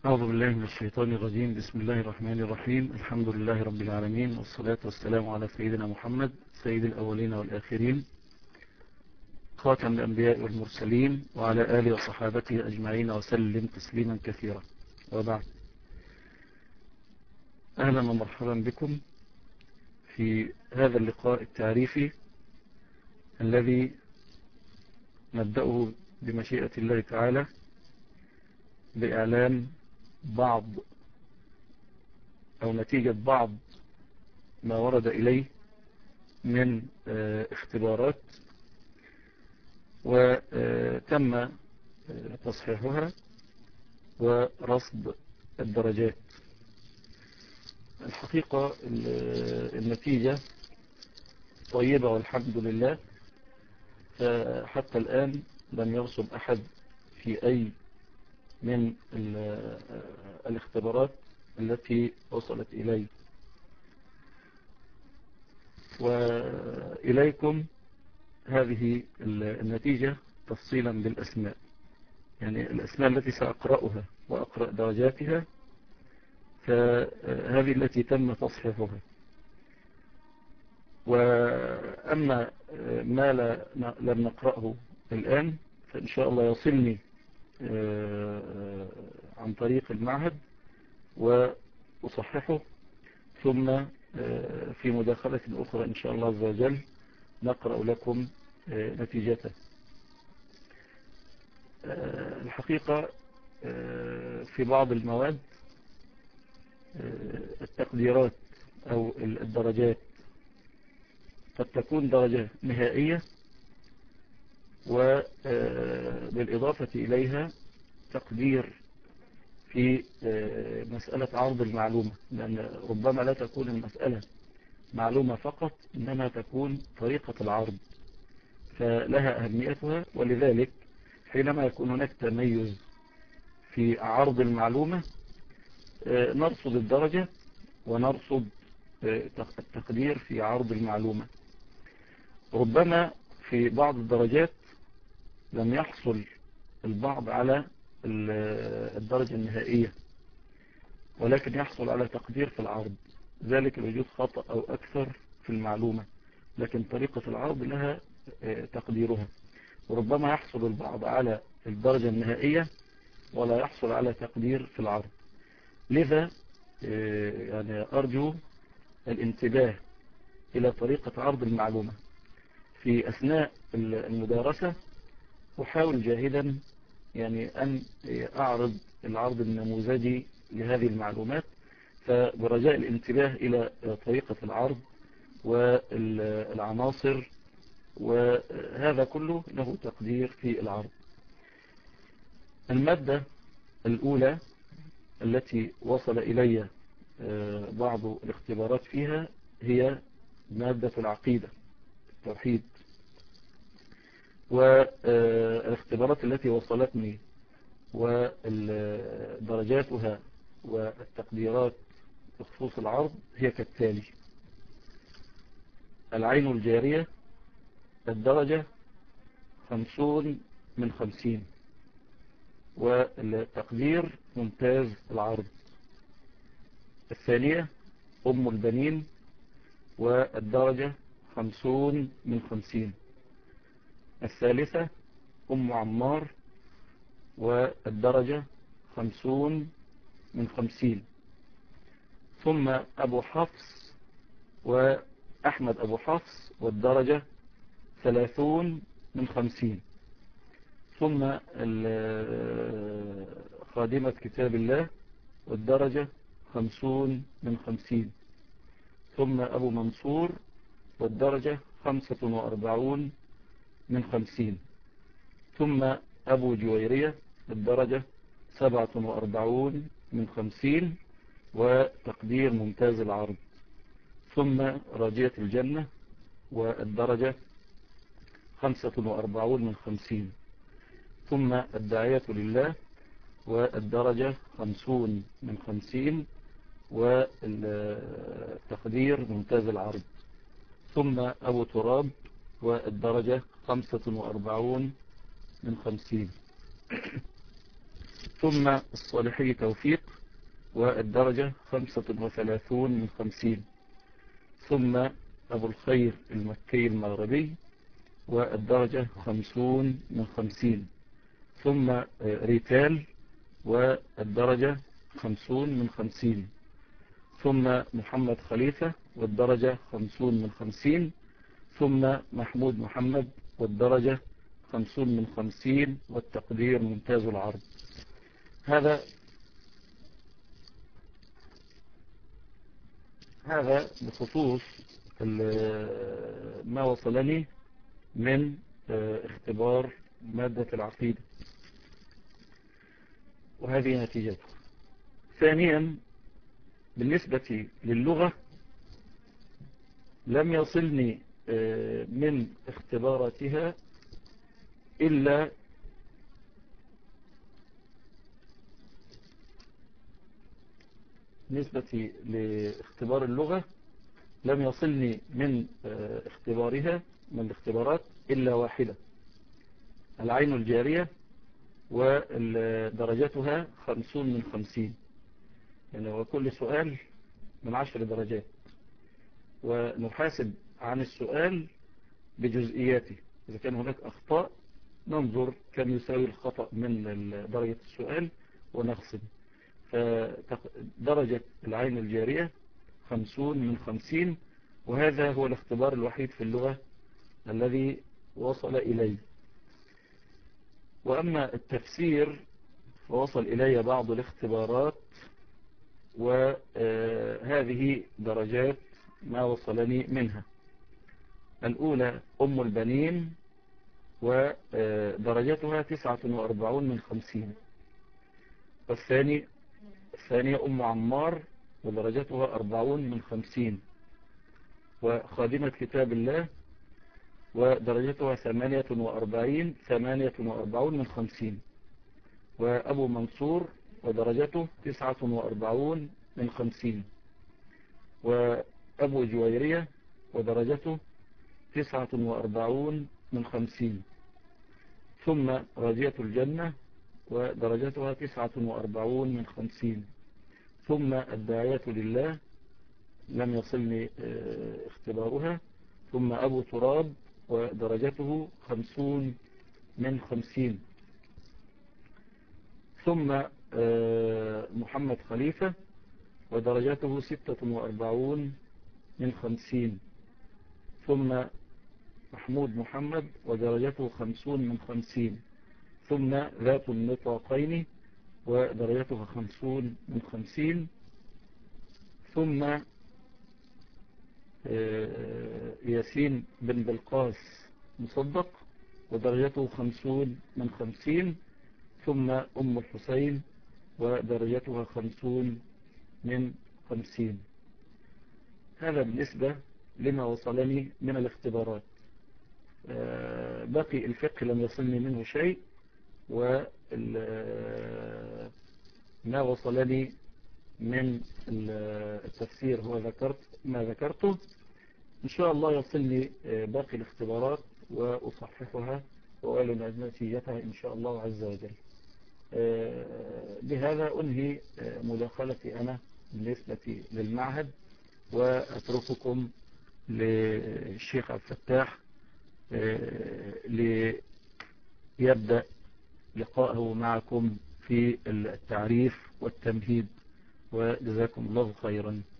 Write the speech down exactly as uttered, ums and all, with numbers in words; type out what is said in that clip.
أعوذ بالله من الشيطان الرجيم. بسم الله الرحمن الرحيم. الحمد لله رب العالمين، والصلاة والسلام على سيدنا محمد سيد الأولين والآخرين، خاتم الأنبياء والمرسلين، وعلى آله وصحابته أجمعين وسلم تسليما كثيرا، وبعد. أهلا ومرحبا بكم في هذا اللقاء التعريفي الذي نبدأه بمشيئة الله تعالى بإعلان بعض أو نتيجة بعض ما ورد إليه من اختبارات وتم تصحيحها ورصد الدرجات. الحقيقة النتيجة طيبة والحمد لله، فحتى الآن لم يرسب أحد في أي من الاختبارات التي وصلت إلي وإليكم هذه النتيجة تفصيلا بالأسماء، يعني الأسماء التي سأقرأها وأقرأ درجاتها، فهذه التي تم تصحيحها. وأما ما لم نقرأه الآن فإن شاء الله يصلني عن طريق المعهد وأصححه، ثم في مداخلة أخرى إن شاء الله عز وجل نقرأ لكم نتيجته. الحقيقة في بعض المواد التقديرات أو الدرجات قد تكون درجة نهائية، وبالإضافة إليها تقدير في مسألة عرض المعلومة، لأن ربما لا تكون المسألة معلومة فقط، إنما تكون طريقة العرض فلها أهميتها. ولذلك حينما يكون هناك تميز في عرض المعلومة نرصد الدرجة ونرصد التقدير في عرض المعلومة. ربما في بعض الدرجات لم يحصل البعض على الدرجة النهائية، ولكن يحصل على تقدير في العرض، ذلك لوجود خطأ أو أكثر في المعلومة، لكن طريقة العرض لها تقديرها. وربما يحصل البعض على الدرجة النهائية ولا يحصل على تقدير في العرض. لذا يعني أرجو الانتباه إلى طريقة عرض المعلومة في أثناء المدارسة. أحاول جاهدا يعني أن أعرض العرض النموذجي لهذه المعلومات، فبرجاء الانتباه إلى طريقة العرض والعناصر، وهذا كله له تقدير في العرض. المادة الأولى التي وصل إلي بعض الاختبارات فيها هي مادة العقيدة، التوحيد. والاختبارات التي وصلتني ودرجاتها والتقديرات بخصوص العرض هي كالتالي: العين الجارية الدرجة خمسون من خمسين، والتقدير ممتاز العرض. الثانية أم البنين والدرجة خمسون من خمسين. الثالثة أم عمار والدرجة خمسون من خمسين. ثم أبو حفص وأحمد أبو حفص والدرجة ثلاثون من خمسين. ثم خادمة كتاب الله والدرجة خمسون من خمسين. ثم أبو منصور والدرجة خمسة وأربعون من خمسين. ثم أبو جويرية الدرجة سبعة وأربعون من خمسين وتقدير ممتاز العرض. ثم راجية الجنة والدرجة خمسة وأربعون من خمسين. ثم الداعية لله والدرجة خمسون من خمسين والتقدير ممتاز العرض. ثم أبو تراب والدرجة خمسة وأربعون من خمسين. ثم الصالحي توفيق والدرجة خمسة وثلاثون من خمسين. ثم أبو الخير المكي المغربي والدرجة خمسون من خمسين. ثم ريتال والدرجة خمسون من خمسين. ثم محمد خليفة والدرجة خمسون من خمسين. ثم محمود محمد والدرجة خمسون من خمسين والتقدير ممتاز العرض. هذا هذا بخصوص ما وصلني من اختبار مادة العقيدة، وهذه نتيجته. ثانيا، بالنسبة للغة لم يصلني من اختباراتها إلا بالنسبة لاختبار اللغة لم يصلني من اختبارها من الاختبارات إلا واحدة، العين الجارية، ودرجتها خمسون من خمسين. يعني وكل سؤال من عشر درجات، ونحاسب عن السؤال بجزئياته. إذا كان هناك أخطاء ننظر كم يساوي الخطأ من درجة السؤال ونخصم. فدرجة العين الجارية خمسون من خمسين، وهذا هو الاختبار الوحيد في اللغة الذي وصل إلي. وأما التفسير فوصل إلي بعض الاختبارات، وهذه درجات ما وصلني منها. الأولى أم البنين ودرجتها تسعة وأربعون من خمسين. والثاني الثانية أم عمار ودرجتها أربعون من خمسين. وخادمة كتاب الله ودرجتها ثمانية وأربعين ثمانية وأربعون من خمسين. وأبو منصور ودرجته تسعة وأربعون من خمسين. وأبو جويرية ودرجته تسعة وأربعون من خمسين. ثم راجية الجنة ودرجتها تسعة وأربعون من خمسين. ثم الداعية لله لم يصلني اختبارها. ثم أبو تراب ودرجته خمسون من خمسين. ثم محمد خليفة ودرجته ستة وأربعون من خمسين. ثم محمود محمد ودرجته خمسون من خمسين. ثم ذات النطاقين ودرجته خمسون من خمسين. ثم ياسين بن بلقاس مصدق ودرجته خمسون من خمسين. ثم أم الحسين ودرجتها خمسون من خمسين. هذا بالنسبة لما وصلني من الاختبارات. باقي الفقه لم يصلني منه شيء، وما وصلني من التفسير هو ذكرت ما ذكرته. إن شاء الله يصلني باقي الاختبارات وأصححها وأعلن نتيجتها إن شاء الله عز وجل. بهذا أنهي مداخلتي أنا بالنسبة للمعهد، وأترككم للشيخ عبد الفتاح ليبدأ لقاءه معكم في التعريف والتمهيد، وجزاكم الله خيرا.